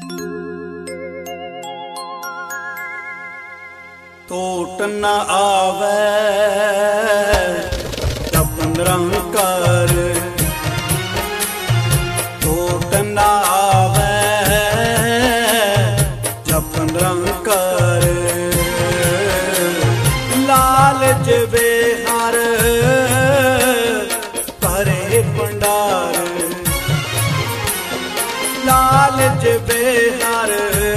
टोट न आवे जपन रंकार, टोट न आवे जपन रंकार। लालच बेहार भरे भंडार, लालच बेहार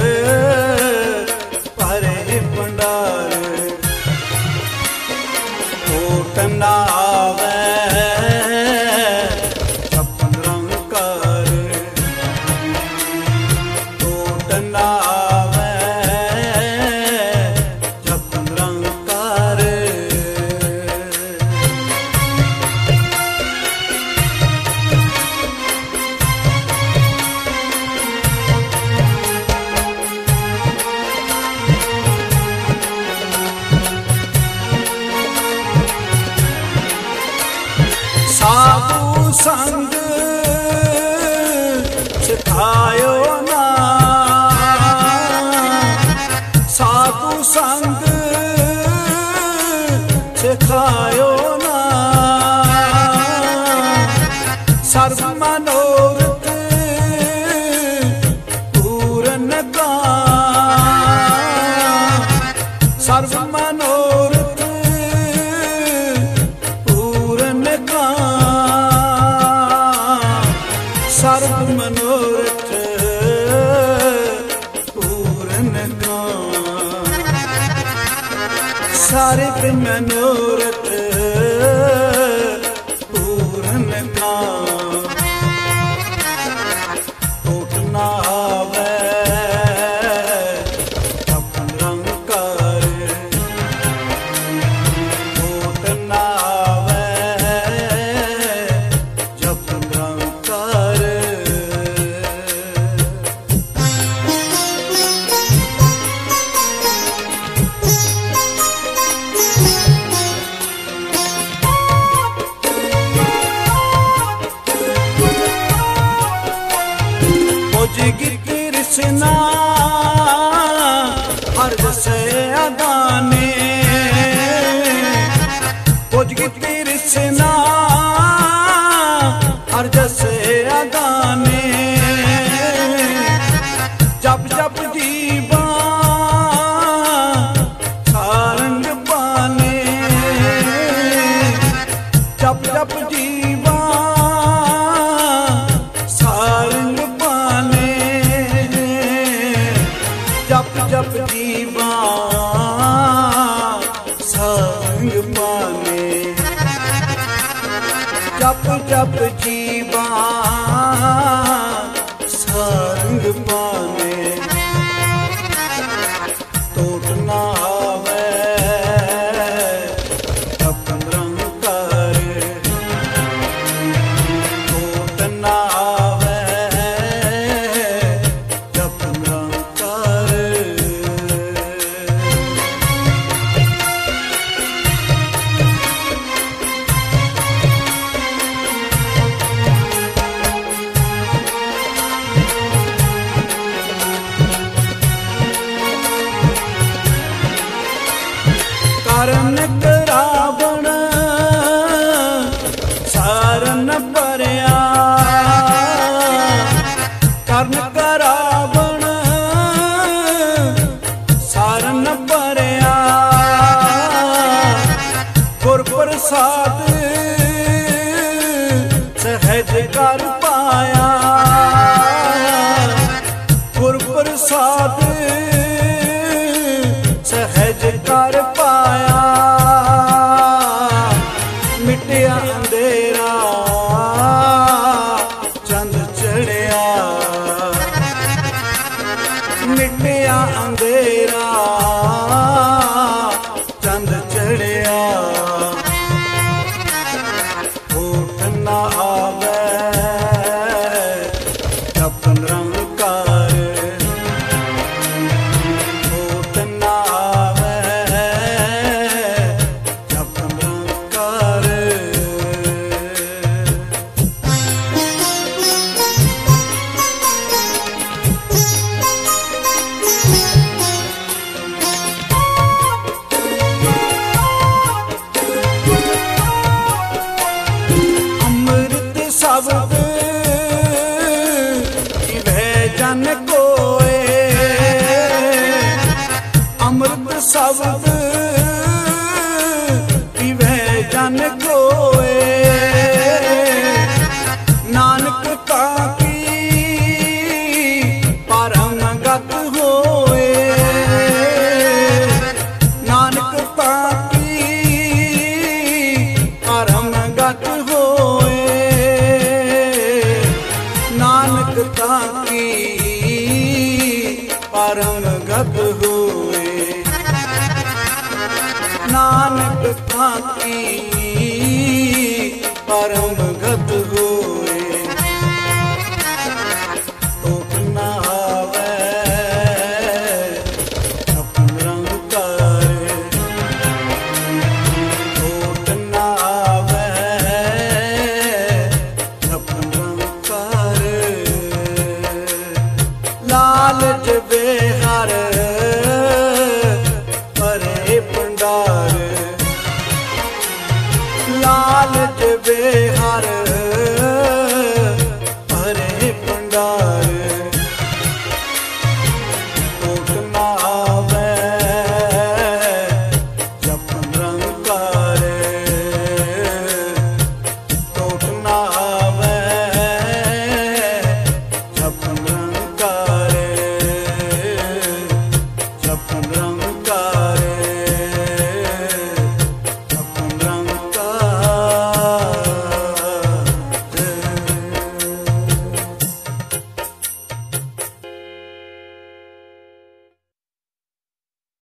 भरे भंडार। टोट न आवे जपन रंकार, टोट न आवे जपन रंकार। साधु संग सिखायो ना, साधु संग सिखायो ना। सर्व मनोरथ पूरन का, सर्व मनोरथ पूरन का। सर्व मनोरथ पूरन का, सर्व मनोरथ पूरन का। टोट न आवे जपन रंकार, टोट न आवे जपन रंकार। खोजगी कृष्णा हर से अदाने, खोजगी कृष्णा हर से अदाने। जब जब जीवा सारंग पाने, जब जब जीवा सारंग पाने। जप जप जीवा सारंग पाने, जप जप जीवा सारंग पाने। टोट न आवे जपन रंकार, टोट न आवे जपन रंकार। कारण करावण सारन परया, कारण करावण सारन परया। गुर प्रसाद सहज कर पाया, गुर प्रसाद सहज कर पाया। मिटिया अंधेरा चंद चढ़िया, मिटिया अंधेरा चंद चढ़िया। टोट न आवे जपन रंकार, टोट न आवे जपन रंकार। ਜਨ ਕੋਏ। ਅੰਮ੍ਰਿਤ ਸ਼ਬਦ ਪੀਵੇ ਜਨ ਕੋਏ। ਨਾਨਕ ਤਾਂ ਕੀ ਪਰਮ ਗਤ ਹੋਏ। ਨਾਨਕ ਤਾਂ ਕੀ ਪਰਮ ਗਤ ਹੋਏ। ਨਾਨਕ ਤਾਂ ਕੀ ਪਰਮ ਗਤ ਹੋਏ। ਨਾਨਕ ਤਾਂ ਕੀ ਪਰਮ